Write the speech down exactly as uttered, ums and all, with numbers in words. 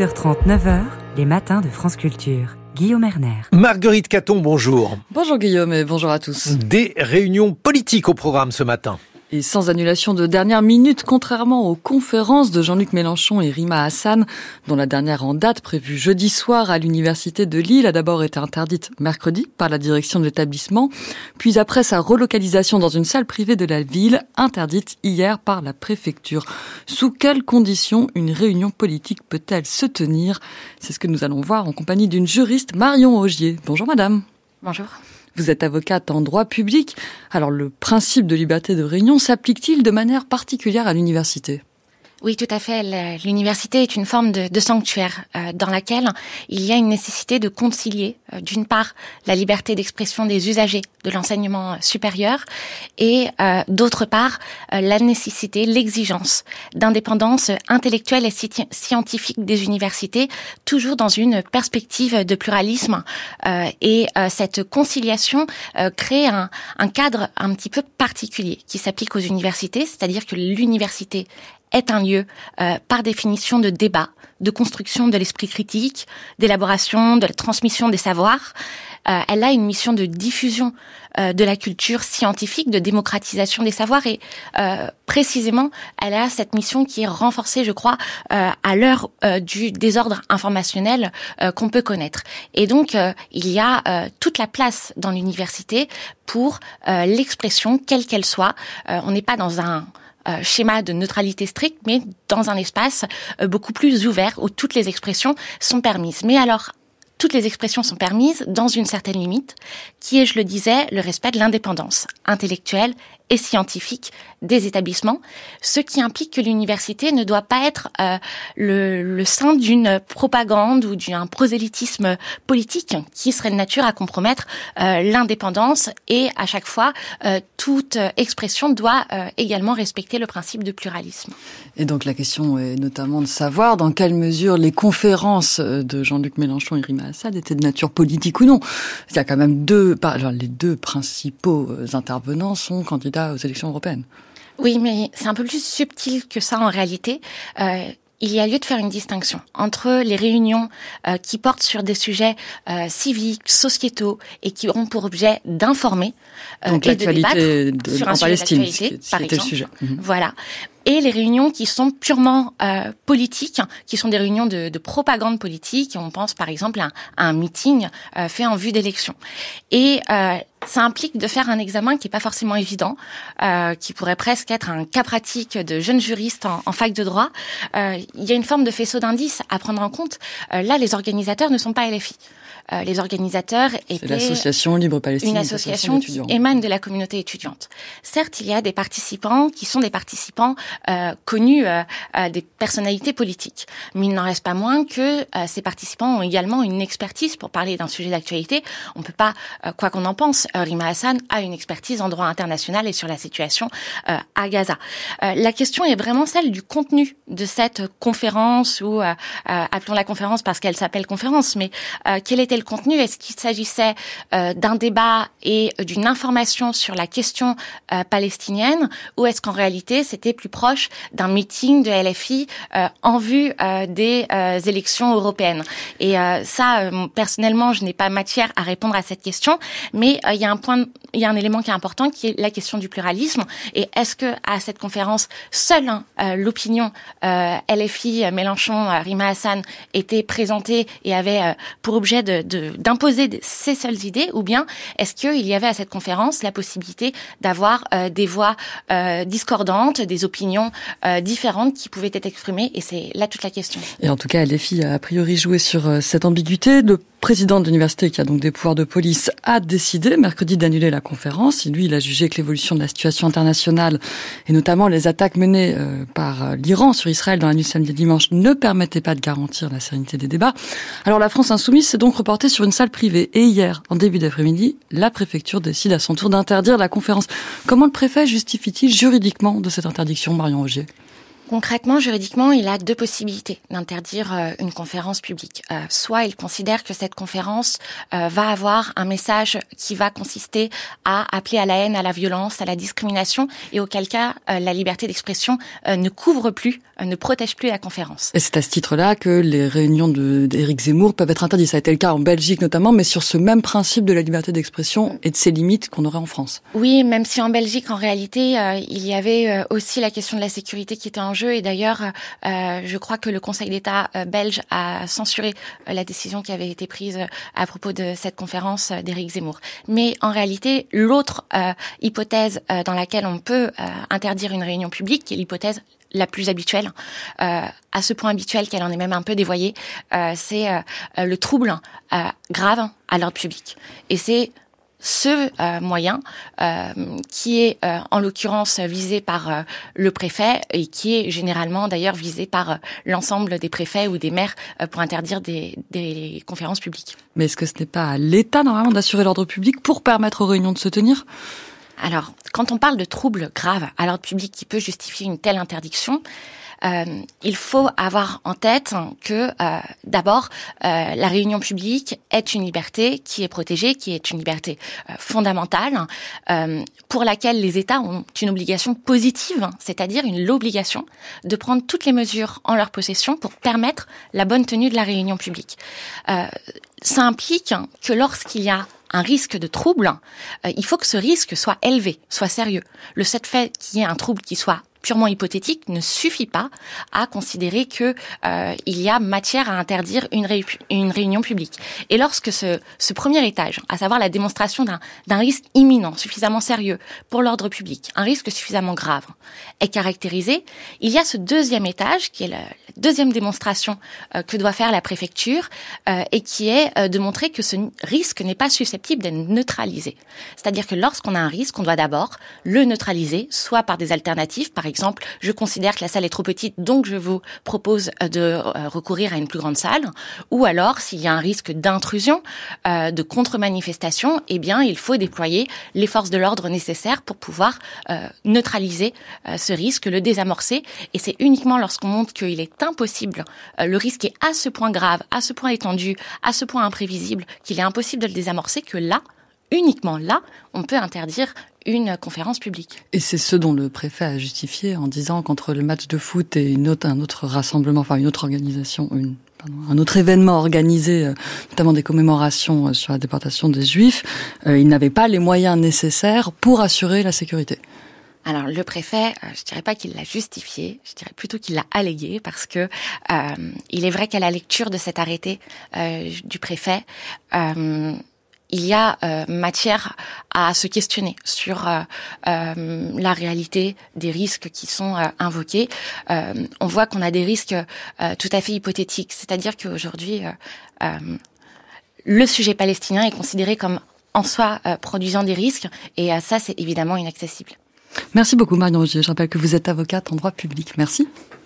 heures trente, neuf heures, les matins de France Culture. Guillaume Erner. Marguerite Caton, bonjour. Bonjour Guillaume et bonjour à tous. Des réunions politiques au programme ce matin. Et sans annulation de dernière minute, contrairement aux conférences de Jean-Luc Mélenchon et Rima Hassan, dont la dernière en date, prévue jeudi soir à l'université de Lille, a d'abord été interdite mercredi par la direction de l'établissement, puis après sa relocalisation dans une salle privée de la ville, interdite hier par la préfecture. Sous quelles conditions une réunion politique peut-elle se tenir ? C'est ce que nous allons voir en compagnie d'une juriste, Marion Augier. Bonjour madame. Bonjour. Vous êtes avocate en droit public. Alors, le principe de liberté de réunion s'applique-t-il de manière particulière à l'université ? Oui, tout à fait. L'université est une forme de, de sanctuaire euh, dans laquelle il y a une nécessité de concilier, euh, d'une part, la liberté d'expression des usagers de l'enseignement supérieur et, euh, d'autre part, euh, la nécessité, l'exigence d'indépendance intellectuelle et scientifique des universités, toujours dans une perspective de pluralisme. Euh, et euh, cette conciliation euh, crée un, un cadre un petit peu particulier qui s'applique aux universités, c'est-à-dire que l'université est un lieu, euh, par définition, de débat, de construction de l'esprit critique, d'élaboration, de la transmission des savoirs. Euh, elle a une mission de diffusion euh, de la culture scientifique, de démocratisation des savoirs et euh, précisément, elle a cette mission qui est renforcée, je crois, euh, à l'heure euh, du désordre informationnel euh, qu'on peut connaître. Et donc, euh, il y a euh, toute la place dans l'université pour euh, l'expression, quelle qu'elle soit. Euh, on n'est pas dans un Euh, schéma de neutralité stricte, mais dans un espace euh, beaucoup plus ouvert où toutes les expressions sont permises. Mais alors, toutes les expressions sont permises dans une certaine limite, qui est, je le disais, le respect de l'indépendance intellectuelle et scientifique des établissements, ce qui implique que l'université ne doit pas être euh, le, le sein d'une propagande ou d'un prosélytisme politique qui serait de nature à compromettre euh, l'indépendance et à chaque fois, euh, toute expression doit euh, également respecter le principe de pluralisme. Et donc la question est notamment de savoir dans quelle mesure les conférences de Jean-Luc Mélenchon et Rima Hassan étaient de nature politique ou non. Il y a quand même deux, alors les deux principaux intervenants sont candidats aux élections européennes. Oui, mais c'est un peu plus subtil que ça en réalité. Euh, il y a lieu de faire une distinction entre les réunions euh, qui portent sur des sujets euh, civiques, sociétaux et qui auront pour objet d'informer euh, Donc, et de débattre de, sur en un Palestine, sujet d'actualité, ce qui, ce par qui était exemple. le sujet. Mmh. Voilà. Et les réunions qui sont purement euh, politiques, qui sont des réunions de, de propagande politique. On pense par exemple à, à un meeting euh, fait en vue d'élections. Et euh, ça implique de faire un examen qui est pas forcément évident, euh, qui pourrait presque être un cas pratique de jeunes juristes en, en fac de droit. Euh, il y a une forme de faisceau d'indices à prendre en compte. Euh, là, les organisateurs ne sont pas L F I. Euh, les organisateurs étaient C'est l'association Libre Palestine, une association qui émane de la communauté étudiante. Certes, il y a des participants qui sont des participants euh, connus, euh, euh, des personnalités politiques, mais il n'en reste pas moins que euh, ces participants ont également une expertise pour parler d'un sujet d'actualité. On ne peut pas, euh, quoi qu'on en pense, euh, Rima Hassan a une expertise en droit international et sur la situation euh, à Gaza. Euh, la question est vraiment celle du contenu de cette conférence ou euh, euh, appelons la conférence parce qu'elle s'appelle conférence, mais euh, quel était le contenu? Est-ce qu'il s'agissait euh, d'un débat et d'une information sur la question euh, palestinienne ou est-ce qu'en réalité c'était plus proche d'un meeting de L F I euh, en vue euh, des euh, élections européennes? Et euh, ça, euh, personnellement, je n'ai pas matière à répondre à cette question, mais il euh, y a un point, il y a un élément qui est important qui est la question du pluralisme. Et est-ce que à cette conférence, seule euh, l'opinion euh, L F I, Mélenchon, euh, Rima Hassan était présentée et avait euh, pour objet de De, d'imposer ces seules idées, ou bien est-ce qu'il y avait à cette conférence la possibilité d'avoir euh, des voix euh, discordantes, des opinions euh, différentes qui pouvaient être exprimées, et c'est là toute la question. Et en tout cas, L F I a a priori joué sur euh, cette ambiguïté. Le président de l'université, qui a donc des pouvoirs de police, a décidé mercredi d'annuler la conférence. Et lui, il a jugé que l'évolution de la situation internationale, et notamment les attaques menées euh, par l'Iran sur Israël dans la nuit de samedi et dimanche, ne permettaient pas de garantir la sérénité des débats. Alors la France insoumise s'est donc reportée sur une salle privée. Et hier, en début d'après-midi, la préfecture décide à son tour d'interdire la conférence. Comment le préfet justifie-t-il juridiquement de cette interdiction, Marion Augier ? Concrètement, juridiquement, il a deux possibilités d'interdire euh, une conférence publique. Euh, soit il considère que cette conférence euh, va avoir un message qui va consister à appeler à la haine, à la violence, à la discrimination, et auquel cas euh, la liberté d'expression euh, ne couvre plus, euh, ne protège plus la conférence. Et c'est à ce titre-là que les réunions de, d'Éric Zemmour peuvent être interdites. Ça a été le cas en Belgique notamment, mais sur ce même principe de la liberté d'expression et de ses limites qu'on aurait en France. Oui, même si en Belgique, en réalité, euh, il y avait euh, aussi la question de la sécurité qui était en jeu. Et d'ailleurs, euh, je crois que le Conseil d'État euh, belge a censuré euh, la décision qui avait été prise euh, à propos de cette conférence euh, d'Éric Zemmour. Mais en réalité, l'autre euh, hypothèse euh, dans laquelle on peut euh, interdire une réunion publique, qui est l'hypothèse la plus habituelle, euh, à ce point habituel qu'elle en est même un peu dévoyée, euh, c'est euh, le trouble euh, grave à l'ordre public. Et c'est ce euh, moyen euh, qui est euh, en l'occurrence visé par euh, le préfet et qui est généralement d'ailleurs visé par euh, l'ensemble des préfets ou des maires euh, pour interdire des, des conférences publiques. Mais est-ce que ce n'est pas à l'État normalement d'assurer l'ordre public pour permettre aux réunions de se tenir ? Alors, quand on parle de troubles graves à l'ordre public qui peut justifier une telle interdiction, Euh, il faut avoir en tête que euh, d'abord euh, la réunion publique est une liberté qui est protégée, qui est une liberté euh, fondamentale euh, pour laquelle les États ont une obligation positive, c'est-à-dire une l'obligation de prendre toutes les mesures en leur possession pour permettre la bonne tenue de la réunion publique. Euh, ça implique que lorsqu'il y a un risque de trouble, euh, il faut que ce risque soit élevé, soit sérieux. Le seul fait qu'il y ait un trouble qui soit purement hypothétique ne suffit pas à considérer que euh, il y a matière à interdire une, ré, une réunion publique. Et lorsque ce, ce premier étage, à savoir la démonstration d'un, d'un risque imminent, suffisamment sérieux pour l'ordre public, un risque suffisamment grave, est caractérisé, il y a ce deuxième étage qui est la, la deuxième démonstration euh, que doit faire la préfecture euh, et qui est euh, de montrer que ce risque n'est pas susceptible d'être neutralisé. C'est-à-dire que lorsqu'on a un risque, on doit d'abord le neutraliser, soit par des alternatives, par exemple, exemple, je considère que la salle est trop petite, donc je vous propose de recourir à une plus grande salle. Ou alors, s'il y a un risque d'intrusion, euh, de contre-manifestation, eh bien, il faut déployer les forces de l'ordre nécessaires pour pouvoir euh, neutraliser euh, ce risque, le désamorcer. Et c'est uniquement lorsqu'on montre qu'il est impossible, euh, le risque est à ce point grave, à ce point étendu, à ce point imprévisible, qu'il est impossible de le désamorcer, que là, uniquement là, on peut interdire une conférence publique. Et c'est ce dont le préfet a justifié en disant qu'entre le match de foot et une autre, un autre rassemblement, enfin une autre organisation, une, pardon, un autre événement organisé, notamment des commémorations sur la déportation des Juifs, euh, il n'avait pas les moyens nécessaires pour assurer la sécurité. Alors le préfet, euh, je dirais pas qu'il l'a justifié, je dirais plutôt qu'il l'a allégué parce que euh, il est vrai qu'à la lecture de cet arrêté euh, du préfet, euh, il y a euh, matière à se questionner sur euh, euh, la réalité des risques qui sont euh, invoqués. Euh, on voit qu'on a des risques euh, tout à fait hypothétiques, c'est-à-dire qu'aujourd'hui, euh, euh, le sujet palestinien est considéré comme en soi euh, produisant des risques, et euh, ça, c'est évidemment inaccessible. Merci beaucoup Marion Rogier. Je rappelle que vous êtes avocate en droit public. Merci.